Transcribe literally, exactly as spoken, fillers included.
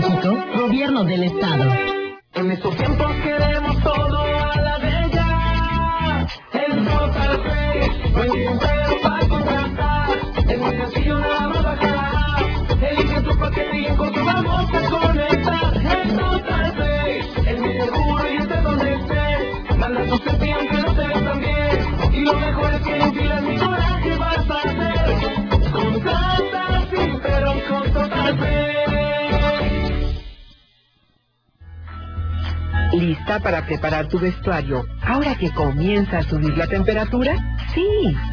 México, Gobierno del Estado. En estos tiempos queremos todo a la de ya. En Total Play, no hay ningún pero para contratar. Es muy sencillo, nada más bajar. Elige tu paquete y en corto vamos a conectar. En Total Play, es muy seguro y esté donde estés. Manda tu selfie aunque no te veas tan bien. Y lo mejor es que no filas ni coraje vas a hacer. Contrata sí, pero con Total Play. ¿Lista para preparar tu vestuario ahora que comienza a subir la temperatura? Sí.